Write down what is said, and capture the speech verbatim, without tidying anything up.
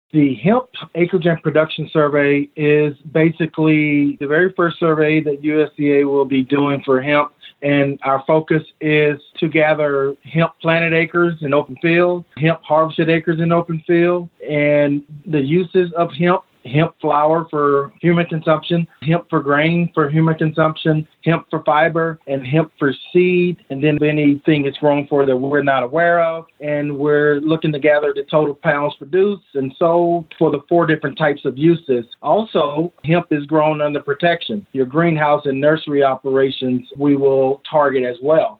The Hemp Acreage and Production Survey is basically the very first survey that U S D A will be doing for hemp. And our focus is to gather hemp planted acres in open field, hemp harvested acres in open field, and the uses of hemp. Hemp flower for human consumption, hemp for grain for human consumption, hemp for fiber, and hemp for seed, and then anything it's grown for that we're not aware of. And we're looking to gather the total pounds produced and sold for the four different types of uses. Also, hemp is grown under protection. Your greenhouse and nursery operations we will target as well.